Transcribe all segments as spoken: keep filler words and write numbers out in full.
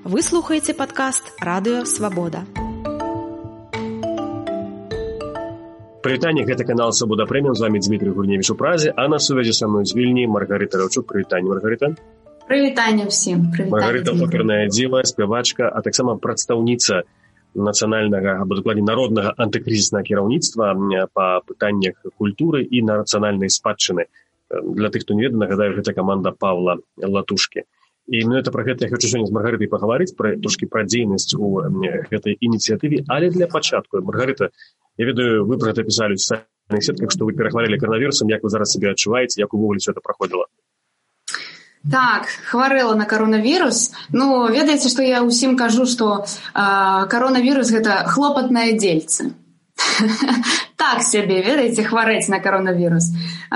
Вы слухаеце падкаст «Радыё Свабода». Прывітанне, гэта канал «Свабода Прэміум». З вами Дмітрий Гурневич у Празе, а на сувязі са мной з Вільні Маргарита Раўчук. Прывітанне, Маргарита. Прывітанне ўсім. Маргарита – оперная дзіва, спявачка, а таксама прадстаўніца нацыянальнага, або дакладней народнага антыкрызіснага кіраўніцтва па пытаннях культуры і нацыянальнай спадчыны. Для тых, хто не ведае, нагадаю, гэта каманда Павла Латушкі. І менавіта пра гэта я хочу сёння з Маргарытай пагаварыць, пра, трошкі пра дзейнасць у гэтай ініцыятыве, але для пачатку. Маргарита, я ведаю, вы пра гэта пісалі ў сацыяльных сетках, што вы перахварэлі каронавірусам, як вы зараз сябе адчуваеце, як увогуле ўсё гэта праходзіла? Так, хварэла на каронавірус. Ну, ведаеце, што я ўсім кажу, што э, каронавірус – гэта хлопатнае дзельце. Так сябе, ведаеце, хварэць на каронавірус.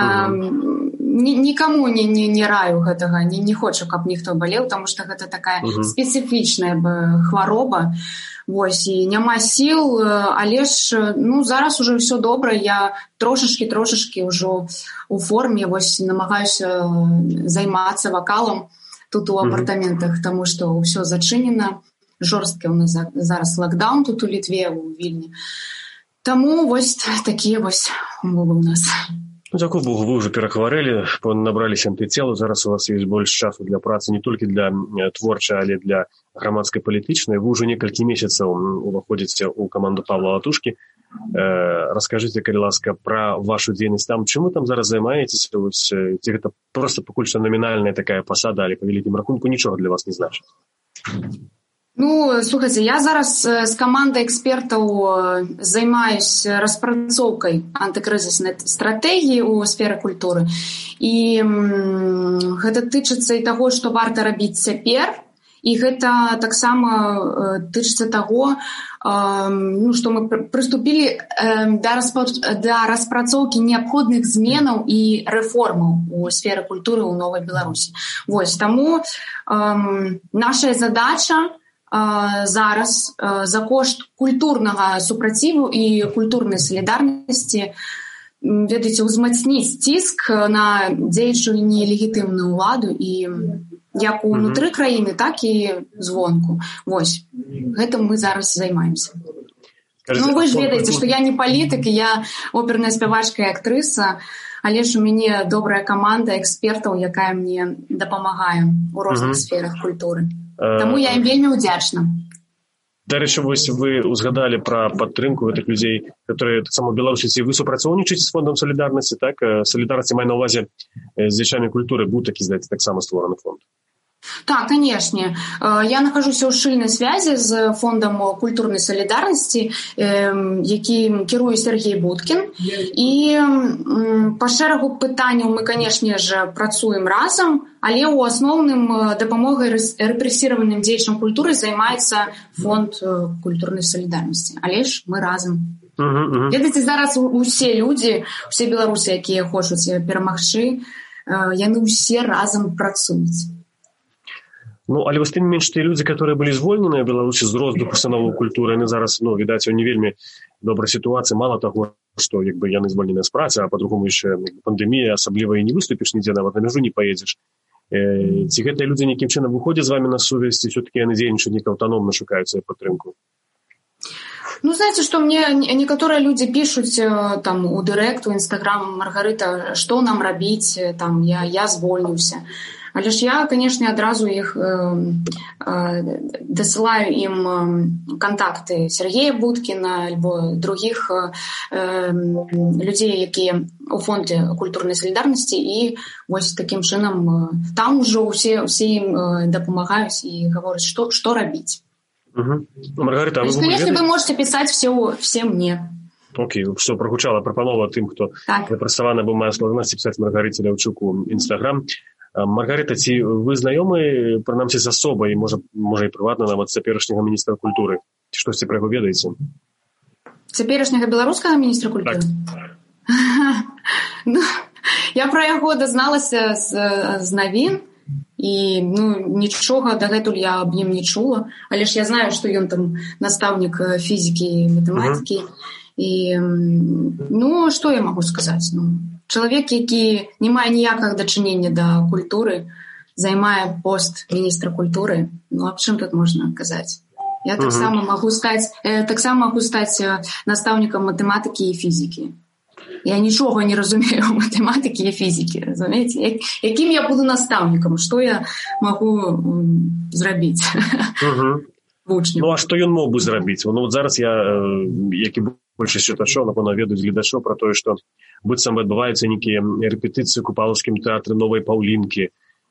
Нікаму не, не, не раю гэтага, не, не хочу, каб ніхто балеў, таму што гэта такая uh-huh. спецыфічная хвароба. Вось, і няма сіл, але ж, ну, зараз уже ўсё добра, я трошачкі-трошачкі ўжо у форме, вось, намагаюся займацца вакалам тут у апартаментах, uh-huh. таму што ўсё зачынена, жорсткі у нас зараз лакдаун тут у Літве, у Вільні. Таму вось такія вось умовы у нас. Ну, дзякуй Богу, вы ўжо перахварэлі, набраліся антыцелу, зараз у вас ёсць больш часу для працы не толькі для творчай, але для грамадскай палітычнай. Вы ўжо некалькі месяцаў уваходзіце ў каманду Павла Латушкі. Э, раскажыце, калі ласка, пра вашу дзейнасць там. Чым вы там зараз займаецеся? Ці гэта проста пакуль што намінальная такая пасада, але па вялікім рахунку нічога для вас не значыць? Ну, слухайце, я зараз з камандай экспертаў займаюся распрацоўкай антыкрызіснай стратэгіі ў сферы культуры. І м, гэта тычыцца і таго, што варта рабіць цяпер, і гэта таксама тычыцца таго, ну, што мы прыступілі да, распа... да распрацоўкі неабходных зменаў і рэформаў у сферы культуры ў Новай Беларусі. Вось, таму эм, наша задача зараз за кошт культурнага супраціву і культурнай салідарнасці, ведаеце, узмацніць ціск на дзеючую нелегітымную ўладу і як унутры краіны, так і звонку. Вось, гэтым мы зараз займаемся. Ну, вы ж ведаеце, што я не палітык, я оперная спявачка і актрыса, але ж у мяне добрая каманда экспертаў, якая мне дапамагае у розных uh-huh. сферах культуры. Таму я ім вельмі ўдзячна. Дарэчы, вось вы узгадалі пра падтрымку гэтых людзей, которые таксама ў Беларусі. Вы супрацоўнічаеце з фондам салідарнасці, так? Салідарнасці мае на ўвазе з дзеячамі культуры, быў такі, здаецца, таксама створаны фонд. Так, конечно. Я нахожуся ў шчыльнай связі з фондам культурнай салідарнасці, якім кіруе Сергей Будкін. І па шэрагу пытанняў мы, конечно же, працуем разам, але ў асноўным дапамогай рэпрэсіраваным дзеячам культуры займаецца фонд культурнай салідарнасці. Але ж мы разам. Uh-huh, uh-huh. Ведаеце, зараз усе людзі, усе беларусы, якія хочуць перамагчы, яны ўсе разам працуюць. Ну, але вось тым менш тыя людзі, которые былі звольненыя ў Беларусі з роздуху установаў культуры, яны зараз, ну, відаць, у не вельмі добрай сітуацыі. Мала таго, што як бы яны звольненыя з працы, а па-другому яшчэ пандэмія, асабліва і не выступіш нідзе, нават на мяжу не паедзеш. Э, ці гэтыя людзі нейкім чынам выходзяць з вамі на сувязь, ці ўсё-такі яны дзейнічаюць нейка аўтаномна, шукаюць сваю падтрымку? Ну, знаете, что мне некоторые люди пишут там у директ, у Инстаграм: Маргарита, что нам робить, там, я, я звольнюся. Але ж я, конечно, адразу іх э, э, дасылаю ім э, контакты Сергея Будкіна альбо других э, людзей, якія у фонде культурнай салідарнасці, і вось такім чынам э, там ужо усе, усе ім э, дапамагаюць і гавораць, што, што рабіць. Угу. Маргарита, а вы, конечно, вы можете писать все, все мне. Окей, что прогучала прапанова тым, хто запрацаваны або мае складанасці пісаць Маргарыце Раўчук у Інстаграм. Маргарита, ці вы знаёмы, прынамсі, з асобай, можа, можа і прыватна нават цяперашняга міністра культуры? Ці штосьці пра яго ведаеце? Цяперашняга беларускага міністра культуры? Так. Ну, я пра яго дазналася з, з навін, і ну, нічога дагэтуль я аб ім не чула, але ж я знаю, што ён там настаўнік фізікі і матэматыкі. Uh-huh. І, ну, што я магу сказаць? Ну, чалавек, які не мае ніякага дачынення да культуры, займае пост міністра культуры. Ну, аб чым тут можна казаць? Я Мгм. таксама магу стаць, э, таксама магу стаць э, настаўнікам матэматыкі і фізікі. Я нічога не разумею ў матэматыкі і фізікі, разумееце? Як, якім я буду настаўнікам? Што я магу м, зрабіць Мгм. вучню? Ну, а што ён мог бы зрабіць? Ну, от зараз я, э, як і большасць чытачоў, напэўна, ведаюць гледачоў пра тое, што быццам бы адбываюцца нейкія рэпетыцыі ў купалаўскім тэатры новай Паўлінкі.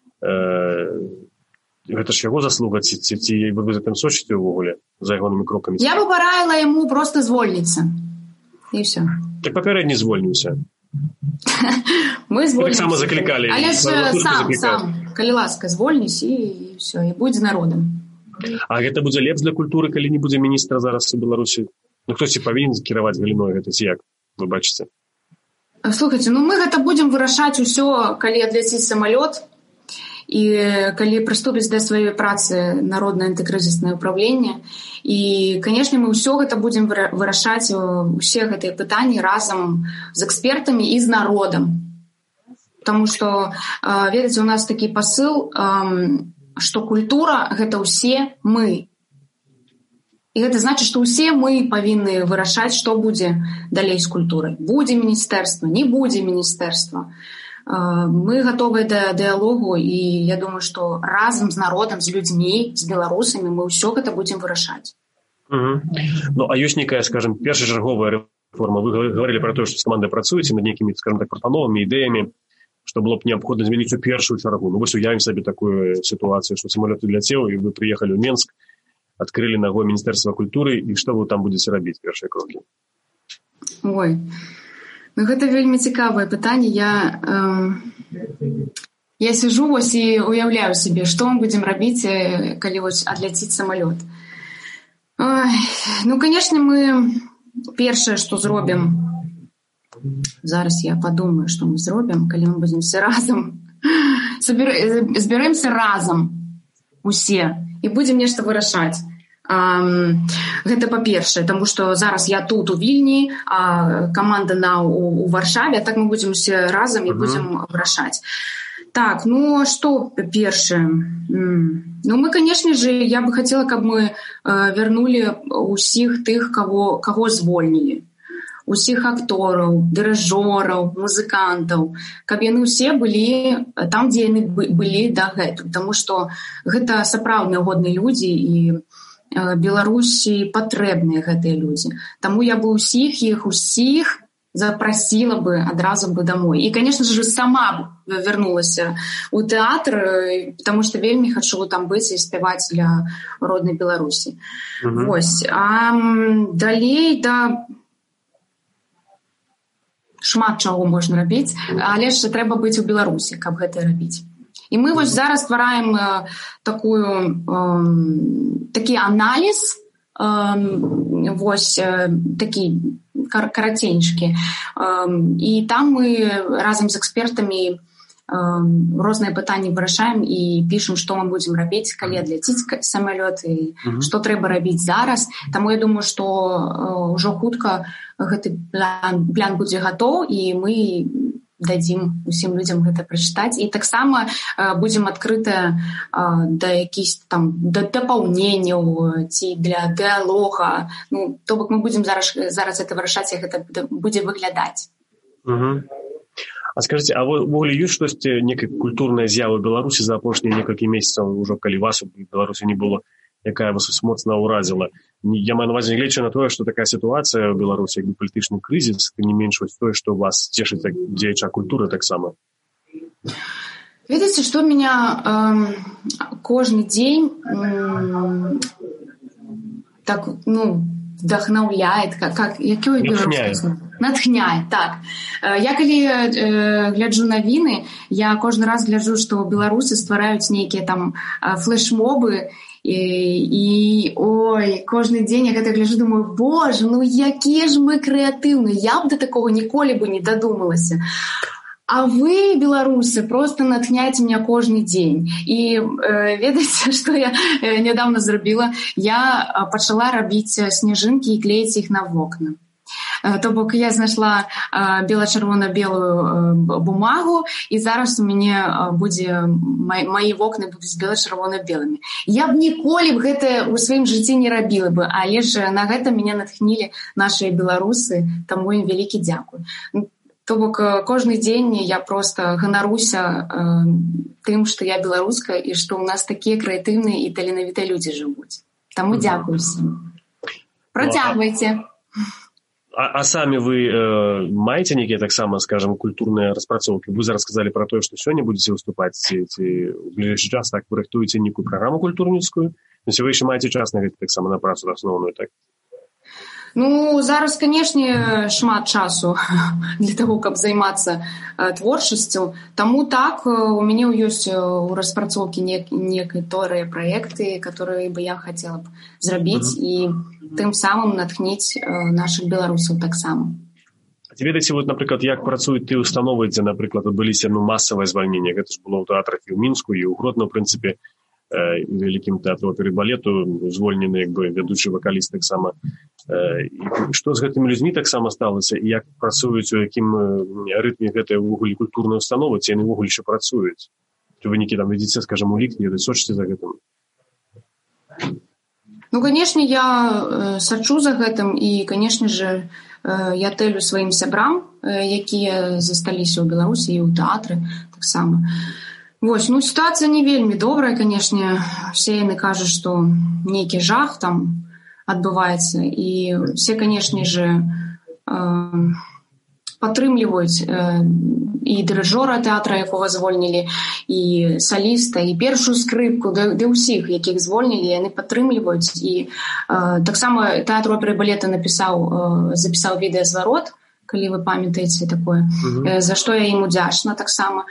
Э, Гэта ж яго заслуга, ці, ці, ці вы за тым сочыце ўвогуле, за ягонымі крокамі? Я бы параіла яму проста звольніцца. І ўсё. Так папярэдні звольніўся. Мы звольнімся. таксама заклікалі. Але ж Праваслаўцы сам, заклікалі. сам, калі ласка, звольнісь і, і ўсё, і будь з народам. А гэта будзе лепш для культуры, калі не будзе міністра зараз у Беларусі? Ну, хтосьці павінен кіраваць галіной гэта, ці як, вы бачыце? Слухайце, ну мы гэта будзем вырашаць усё, калі адляціць самалёт, і калі прыступіць да сваёй працы народнае антыкрызіснае ўправленне. І, канешне, мы ўсё гэта будзем вырашаць, усе гэтыя пытанні разам з экспертамі і з народам. Таму што, ведаеце, у нас такі пасыл, што культура — гэта ўсе мы. І гэта значыць, што ўсе мы павінны вырашаць, што будзе далей з культурай. Будзе міністэрства, не будзе міністэрства. Мы гатовыя да дыялогу, і я думаю, што разам з народам, з людзьмі, з беларусамі мы ўсё гэта будзем вырашаць. Угу. Ну, а ёсць нейкая, скажем, першачарговая рэформа. Вы гаварылі пра тое, што з камандай працуеце над нейкімі, скажем так, прапановамі, ідэямі, што было б неабходна змяніць у першую чаргу. Ну, вось уявім сабе такую сітуацыю, што самалёт уляцеў, і вы прыехалі ў Менск, адкрылі нагой Міністэрства культуры, і што вы там будзеце рабіць, першыя крокі? Ой, ну гэта вельмі цікавае пытанне. Я, э, я сижу вось і уяўляю сабе, што мы будзем рабіць, калі вось адляціць самалёт. Ой, ну, канешне, мы першае, што зробім, зараз я падумаю, што мы зробім, калі мы будзем все разам, збяремся разам усе і будзем нешта вырашаць. Um, гэта па-першае, таму што зараз я тут у Вільні, а каманда на у, у Варшаве, так мы будзем усе разам і будзем вырашаць. Так, ну што першае? Mm. Ну мы, канешне же, я бы хацела, каб мы э, вярнулі усіх тых, каго, каго звольнілі. Усіх актораў, дырыжораў, музыкантаў, каб яны ўсе былі там, дзе яны былі дагэтуль, таму што гэта сапраўдныя годныя людзі, і Беларусі патрэбныя гэтыя людзі. Таму я бы ўсіх іх, усіх запрасіла бы адразу бы домой. І, конечно же, сама вярнулася ў тэатр, потому што вельмі хачу там быць і спяваць для роднай Беларусі. Mm-hmm. Вось. А далей, да, шмат чаго можна рабіць, але ж трэба быць у Беларусі, каб гэта рабіць. І мы вось зараз ствараем э, такую, э, такі аналіз, э, вось э, такі кар- караценьчыкі. Э, і там мы разам з экспертамі э, розныя пытанні вырашаем і пішам, што мы будзем рабіць, калі адляціць самалёт, і mm-hmm. што трэба рабіць зараз. Таму я думаю, што э, ўжо хутка гэты план, план будзе гатоў, і мы дадзім усім людзям гэта прачытаць. І таксама э, будзем адкрытыя э, да якісь там да дапаўненняў ці для дыялога. Ну, то бок мы будзем зараз, зараз гэта вырашаць, як гэта будзе выглядаць. Угу. А скажыце, а ввогуле ёсць штосьці, некая культурная з'ява ў Беларусі за апошнія некалькі месяцаў, ужо калі вас у Беларусі не было, якая вас моцна ўразіла? Я маю на увазе, гледзячы на тое, што такая сітуацыя ў Беларусі, як бы палітычны крызіс, не менш вось тое, што вас цешыць як дзеяча культуры таксама. Ведаеце, што меня э, кожны дзень э, так, ну, вдохновляет, как, как якое беларускае? Натхняе, так. Я калі э, гляджу навіны, я кожны раз гляджу, што беларусы ствараюць нейкія там флешмобы, і, і ой, кожны дзень я гэта гляджу, думаю, боже, ну якія ж мы крэатыўныя, я б да такога ніколі бы не дадумалася. А вы, беларусы, просто натхняеце меня кожны дзень. І э, ведаеце, што я э, нядаўна зрабіла? Я пачала рабіць сняжынкі і клеіць іх на вокны. То бок я знайшла бела-чырвона-белую бумагу, і зараз у мяне будзе мои вокны будуць бела-чырвона-белымі. Я б ніколі б гэта ў сваім жыцці не рабіла бы, але ж на гэта мяне натхнілі нашыя беларусы, таму ім вялікі дзякуй. То бок кожны дзень я проста ганаруся э, тым, што я беларуска і што ў нас такія крэатыўныя і таленавітыя людзі жывуць. Таму mm-hmm. дзякуй усім. Працягвайце. А, а самі вы э, маеце нейкія таксама, скажам, культурныя распрацоўкі? Вы зараз сказалі пра тое, што сёння будзеце выступаць, ці, ці ў бліжэйшы час так вы рыхтуеце нейкую праграму культурніцкую? Ці вы яшчэ маеце час на гэта таксама на працу асноўную, так? Ну, зараз, канешне, шмат часу для таго, каб займацца творчасцю. Таму так, у мяне ёсць у распрацоўкі некаторыя праекты, которые бы я хацела б зрабіць і тым самым натхніць нашых беларусаў таксама. А ці ведаеце, вот, напрыклад, як працуюць тыя установы, дзе, напрыклад, адбыліся ну, масавае звальненне? Гэта ж было ў тэатрах і ў Мінску, і ў Гродно, ў прынцыпе, э, вялікім тэатру оперы і балету, звольнены, як бы, вядучы вакаліст таксама. І што з гэтымі людзьмі таксама сталася і як працуюць, у якім рытме гэтыя ўвогуле культурныя установы, ці яны ўвогуле яшчэ працуюць? Ці вы нейкі там ведзіце, скажам, улік, не сочыце за гэтым? Ну, канешне, я сачу за гэтым і, канешне же, я тэлю сваім сябрам, якія засталіся ў Беларусі і ў тэатры таксама. Вось, ну, сітуацыя не вельмі добрая, канешне, все яны кажуць, што нейкі жах там адбываецца. І все, канешне же, падтрымліваюць і дырыжора тэатра, якога звольнілі, і саліста, і першую скрыпку, да, да ўсіх, якіх звольнілі, яны падтрымліваюць. І таксама тэатр оперы і балета напісаў, запісаў відэазварот, калі вы памятаеце такое, mm-hmm. за што я ім удзячна таксама.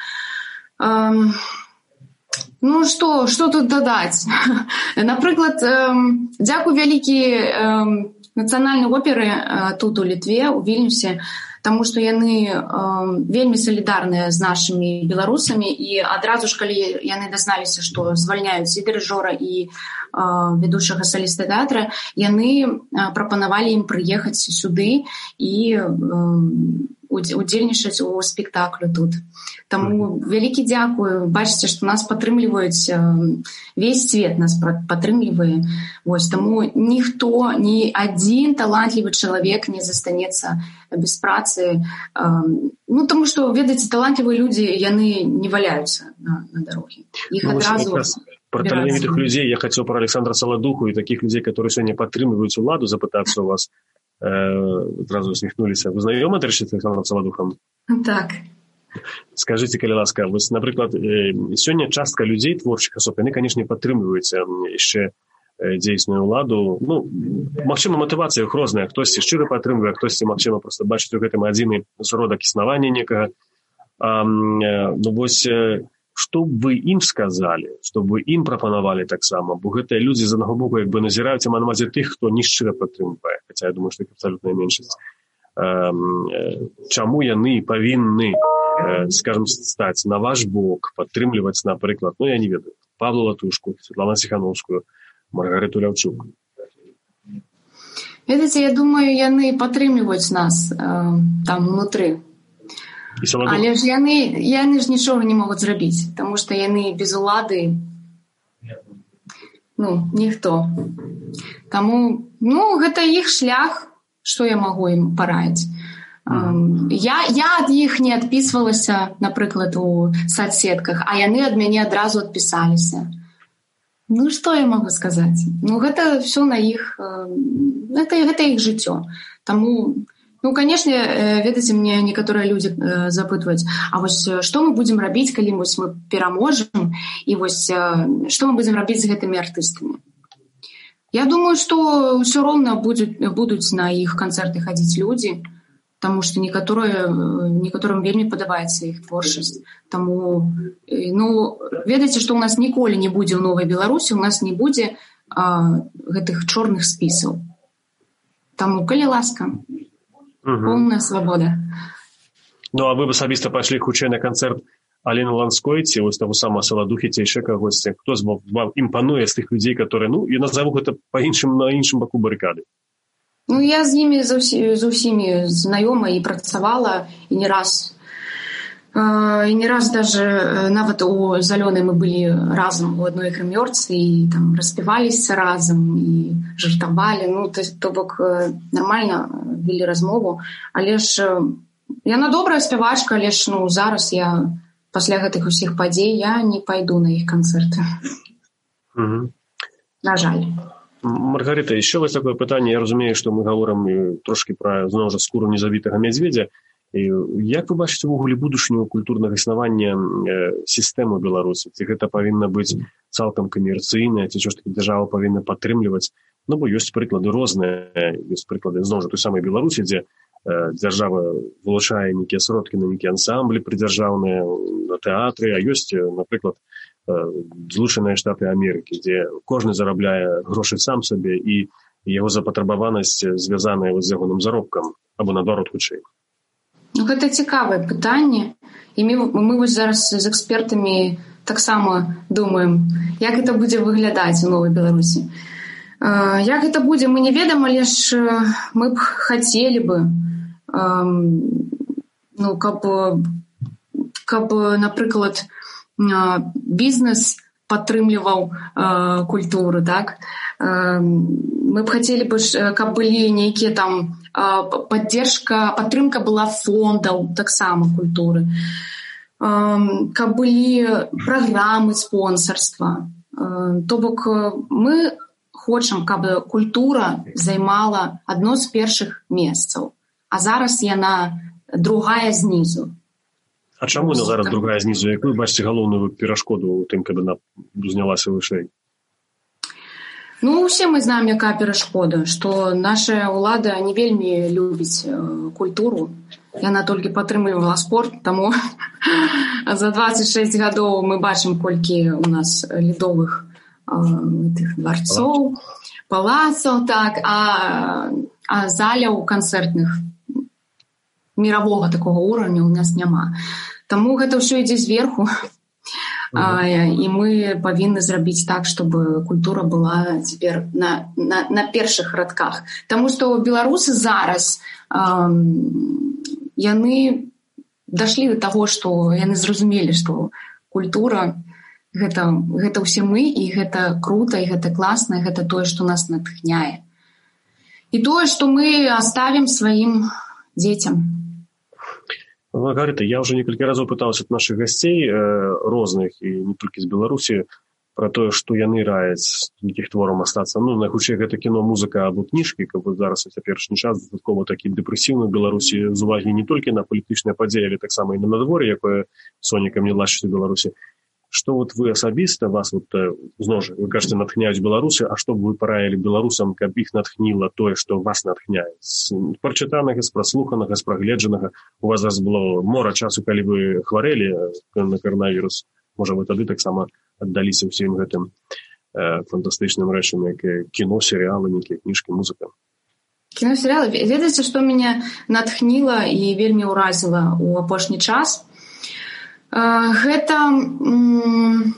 Ну, што, што тут дадаць? Напрыклад, дзякуй вялікі нацыянальнай оперы тут у Літве, у Вільнюсе, таму што яны вельмі салідарныя з нашымі беларусамі, і адразу ж, калі яны дазналіся, што звальняюць і дырыжора, і ведучага саліста тэатра, яны прапанавалі ім прыехаць сюды і удзельнічаць у спектаклю тут. Таму вялікі дзякуй. Бачыце, што нас падтрымліваюць, весь свет нас падтрымлівае. Вось, таму ніхто, ні адзін талантлівы чалавек не застанецца без працы. Ну, таму што, ведаеце, талантлівыя людзі, яны не валяюцца на, на дарогі. Іх ну, адразу... Про таленавітых людзей я хацеў пра Александра Саладуху і такіх людзей, которые сёння падтрымліваюць уладу, запытацца у вас. Зразу усміхнуліся. Вы знаёмы трэшыць з Александром Саладухам? Так. Скажыце, калі ласка, вось, напрыклад, сёння частка людзей, творчых асоб, яны, канешне, падтрымліваюць яшчэ дзейсную ўладу. Ну, магчыма, матывацыя іх розная. Хтосьці шчыра падтрымлівае, хтосьці, магчыма, проста бачыць у гэтым адзіны зродак існавання некага. А, ну, вось, што б вы ім сказалі, што б вы ім прапанавалі таксама, бо гэтыя людзі з аднаго боку як бы назіраюць на мазе тых, хто не шчыра падтрымвае, хаця я думаю, што іх абсалютная меншасць. Чаму яны павінны, скажем, стаць на ваш бок, падтрымліваць, напрыклад, ну я не ведаю, Павлу Латушку, Светлану Ціхановскую, Маргарыту Ляўчук? Ведаеце, я думаю, яны падтрымліваюць нас там унутры. Але ж яны, яны ж нічога не могуць зрабіць, таму што яны без улады, ну, ніхто. Таму, ну, гэта іх шлях, што я магу ім параіць. Mm. Я, я ад іх не адпісвалася, напрыклад, у садсетках, а яны ад мяне адразу адпісаліся. Ну, што я магу сказаць? Ну, гэта ўсё на іх, гэта, гэта іх жыццё. Таму... Ну, канешне, ведаеце, мне некаторыя людзі запытваюць, а вось што мы будзем рабіць, калі вось мы пераможам, і вось што мы будзем рабіць з гэтымі артыстамі? Я думаю, што ўсё роўна будуць, будуць на іх канцэрты хадзіць людзі, таму што некаторым вельмі падабаецца іх творчасць. Таму, ну, ведаеце, што ў нас ніколі не будзе ў Новай Беларусі, у нас не будзе а, гэтых чорных спісаў. Таму, калі ласка, поўная свабода. Ну, а вы б асабіста пайшлі хутчэй на канцэрт Алены Ланской, ці вось таго самого Саладухі, ці яшчэ кагосьці? Хто з вам імпануе з тых людзей, которые, ну, я назову гэта па іншым, на іншым баку барыкады? Ну, я з імі з усімі знаёма і працавала, і не раз і не раз даже нават у Зялёнай мы былі разам у адной грымёрцы і там распяваліся разам і жартавалі. Ну, то, то бок нармальна вялі размову, але ж яна добрая спявачка, але ж ну, зараз я пасля гэтых усіх падзей я не пайду на іх канцэрты. Угу. На жаль. Маргарита, еще вот такое питание. Я разумею, что мы говорим трошки про, знову ж, скуру незабитого медведя. І як ви бачите увогуле будучыню культурнага існавання сістэмы Беларусі? Ці гэта павінна быць цалкам камерцыйная, ці ўсё ж такі дзяржава павінна падтрымліваць? Ну, бо ёсць прыклады розныя, ёсць прыклады, зноў жа, той самай Беларусі, дзе дзяржава вылучае нейкія сродкі на нейкія ансамблі прыдзяржаўныя, на тэатры, а ёсць, напрыклад, Злучаныя Штаты Амерыкі, дзе кожны зарабляе грошы сам сабе і яго запатрабаванасць звязаная з ягоным заробкам, або наадварот хутчэй. Ну, гэта цікавае пытанне, і мы, мы вось зараз з экспертамі таксама думаем, як гэта будзе выглядаць у Новай Беларусі. Э, як гэта будзе, мы не ведаем, але ж мы б хацелі бы, э, ну, каб, каб, напрыклад, бізнес падтрымліваў э, культуру, так? Э, мы б хацелі бы, каб былі нейкія там паддержка, падтрымка была фондаў таксама культуры, каб былі праграмы спонсарства. То бок мы хочам, каб культура займала адно з першых месцаў, а зараз яна другая знізу. А чаму яна зараз другая знізу? Як вы бачыце галоўную перашкоду ў тым, каб яна узнялася вышэй? Ну, усе мы знаем, якая перашкода, што наша ўлада не вельмі любіць э, культуру. Яна толькі падтрымлівала спорт, таму за дваццаць шэсць гадоў мы бачым, колькі у нас ледовых э, дворцоў, палацаў, так, а, а заляў канцэртных мирового такого уровня у нас няма. Таму гэта ўсё ідзе зверху. А, і мы павінны зрабіць так, чтобы культура была цяпер на, на, на першых радках. Таму што беларусы зараз эм, яны дашлі да таго, што яны зразумелі, што культура гэта, гэта ўсе мы, і гэта крута, і гэта класна, і гэта тое, што нас натхняе. І тое, што мы аставім сваім дзецям. Маргарита, я уже некалькі разоў пытаўся ад нашых гасцей э, розных, і не толькі з Беларусі, пра тое, што яны раяць нейкіх творам астацца. Ну, найхутчэй гэта кіно, музыка або кніжкі, каб зараз у цяперашні час дастаткова такі дэпрэсіўны Беларусі з увагі не толькі на палітычныя падзеі, але таксама і на надвор'е, якое сонікам не лачыць у Беларусі. Што вот вы асабіста, вас вот, зноў жа, вы кажаце, натхняюць беларусы, а што б вы параілі беларусам, каб іх натхніла тое, што вас натхняе? З прачытанага, з праслуханага, з прагледжанага. У вас зараз было мора часу, калі вы хварэлі на коронавірус. Можа, вы тады таксама аддаліся ўсім гэтым э, фантастычным рэчам, як кіно, серыялы, нейкія кніжкі, музыка. Кіно, серыялы. Ведаеце, што мяне натхніла і вельмі ўразіла ў апошні час? Гэта м,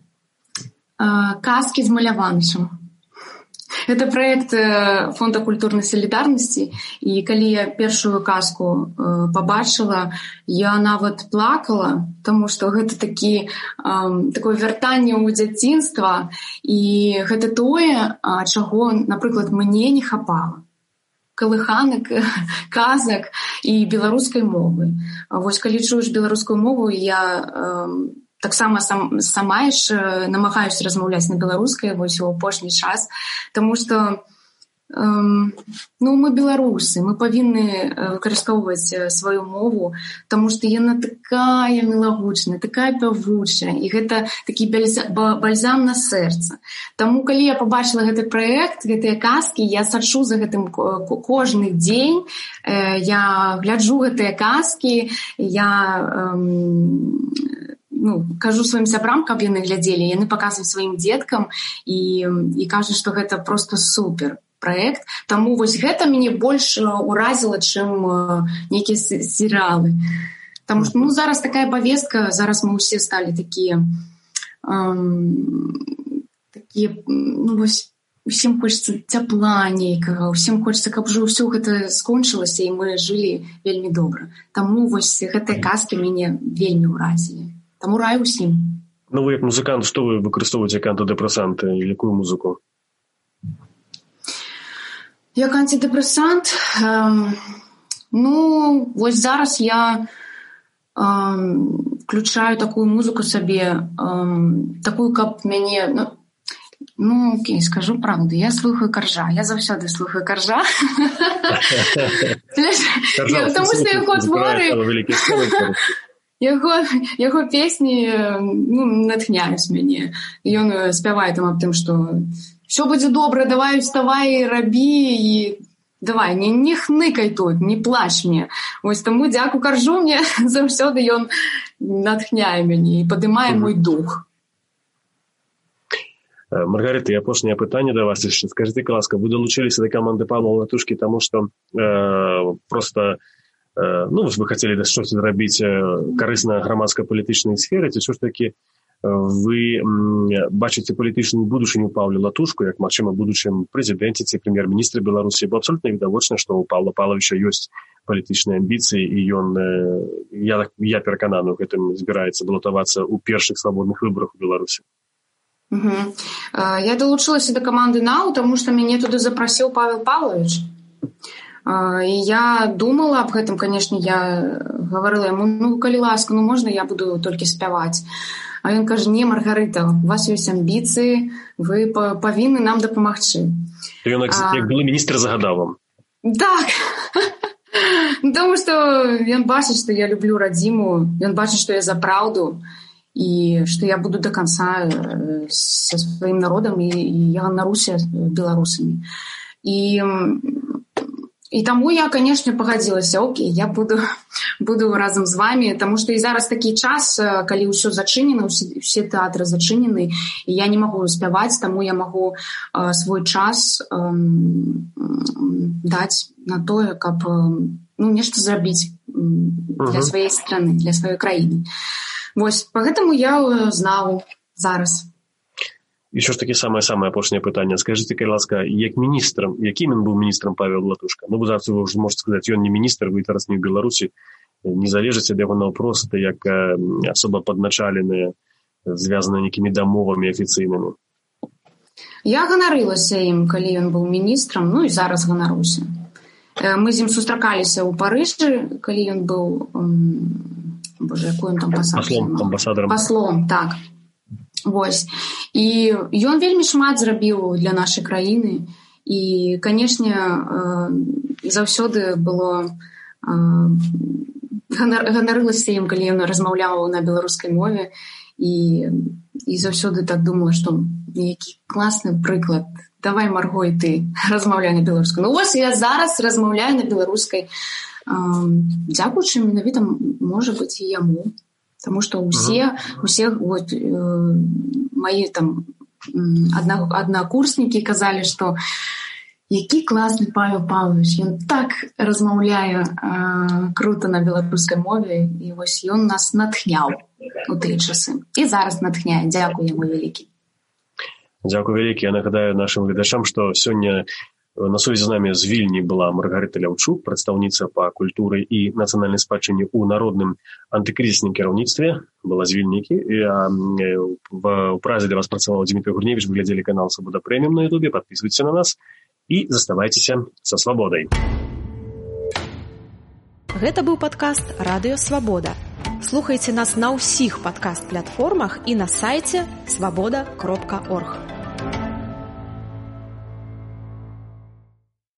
казкі з маляванышам. Гэта праект Фонда культурнай салідарнасці, і калі я першую казку пабачыла, я нават плакала, таму што гэта такі, такое вяртанне ў дзяцінства, і гэта тое, чаго, напрыклад, мне не хапала. Калыханак, казак і беларускай мовы. Вось калі чуеш беларускую мову, я э, таксама сам, сама ж намагаюся размаўляць на беларускай вось у апошні час, таму што ну, мы беларусы, мы павінны выкарыстоўваць сваю мову, таму што яна такая мілагучная, такая пявучая, і гэта такі бальзам на сэрца. Таму, калі я пабачыла гэты праект, гэтыя казкі, я сачу за гэтым кожны дзень, я гляджу гэтыя казкі, я ну, кажу сваім сябрам, каб яны глядзелі, яны паказваюць сваім дзеткам і, і кажуць, што гэта проста супер праект. Таму вось гэта мяне больш уразіла, чым нейкія серыялы. Таму што ну, зараз такая павестка, зараз мы ўсе сталі такія, эм, такія ну, вось, усім хочацца цяпла нейкага, усім хочацца, каб уже ўсё гэта скончылася і мы жылі вельмі добра. Таму вось гэтыя казкі мяне вельмі ўразілі. Таму раю ўсім. Ну вы як музыкант, што вы выкарыстоўваеце як антыдэпрэсанты і якую музыку? Як антидепрессант, эм, ну, вось зараз я эм, включаю такую музыку сабе, эм, такую, каб мяне, ну, ну, окей, скажу правду, я слухаю Каржа, я заўсёды слухаю Каржа. Потому што яго творы, яго песні, ну, натхняюць мяне. Ён спявае там аб тым, што все будзе добра, давай вставай, рабі і давай, не, не хныкай тут, не плач мне. Вось таму дзяку Каржу, мне заўсёды ён натхняе мяне і падымае мой дух. Маргарита, апошняе пытанне да вас яшчэ. Скажыце, ласка, вы далучыліся да каманды Павла Латушкі, таму што э, проста э, ну, вы хацелі да штось зрабіць карысна грамадска-палітычнай сферы, ці ўсё ж такі вы бачыце палітычную будучыню Паўля Латушку, як, магчыма, будучым прэзідэнце ці прэм'ер-міністры Беларусі, бо абсолютна відавочна, што у Паўла Павловича ёсць палітычныя амбіцыі, і ён, я, я перакананы, у гэтым збіраецца балатавацца ў першых свабодных выбарах у Беларусі. Угу. Я далучылася да каманды НАУ, таму што мяне туды запрасіў Павел Павлович. І я думала аб гэтым, канешне, я гаварыла яму, ну, калі ласка, ну, можна я буду толькі спяваць. А ён кажа, не, Маргарыта, у вас ёсць амбіцыі, вы павінны нам дапамагчы. Ён, як былы міністр, загадаў вам. Так. Таму што ён бачыць, што я люблю радзіму, ён бачыць, што я за праўду, і што я буду до канца са сваім народам, і, і я ганаруся беларусамі. І... І таму я, канешне, пагадзілася, окей, я буду, буду разам з вамі, таму што і зараз такі час, калі ўсё зачынена, усе, усе тэатры зачынены, і я не магу спяваць, таму я магу э, свой час э, даць на тое, каб ну, нешта зрабіць для uh-huh. сваёй страны, для сваёй краіны. Вось, па гэтаму я знаў зараз. І що ж таки саме-саме апошняе пытанне. Скажыце, калі ласка, як міністрам, якім ён быў міністрам Павел Латушка? Ну, бо зараз вы ўжо можете сказаць, ён не міністр, вы зараз не ў Беларусі, не залежыць ад яго наўпрост, як асоба падначаленая, звязана нейкімі дамовамі афіцыйнымі. Я ганарылася ім, калі ён быў міністрам, ну і зараз ганаруся. Мы з ім сустракаліся ў Парыжы, калі ён быў, боже, якую ён там пасаду? Паслом, амбасадарам. Паслом, так. Вось. І ён вельмі шмат зрабіў для нашай краіны. І, канешне, заўсёды было ганарылася ім, калі ён размаўляў на беларускай мове. І, і заўсёды так думала, што які класны прыклад. Давай, Марго, і ты размаўляй на беларускай. Ну, вось я зараз размаўляю на беларускай. Дзякуючы менавіта, можа быць, і яму. Таму што ўсе, усе вот, э, мои там адна, аднакурснікі казалі, што які класны Павел Павлович, ён так размаўляе э, круто на беларускай мове, і вось ён нас натхняў у тыя часы. І зараз натхняе. Дзякуй яму вялікі. Дзякуй вялікі. Я нагадаю нашым гледачам, што сёння на сувязі з намі з Вільні была Маргарита Ляўчук, прадстаўніца па культуры і нацыянальнай спадчыне ў народным антыкрызісным кіраўніцтве, была з Вільнікі. У Празе для вас працаваў Дмітрий Гурневіч, вы глядзелі канал Свабода Прэміум на Ютубе, падпісвайцеся на нас і заставайцеся са свабодай. Гэта быў падкаст «Радыё Свабода». Слухайце нас на ўсіх падкаст-платформах і на сайце свабода кропка орг.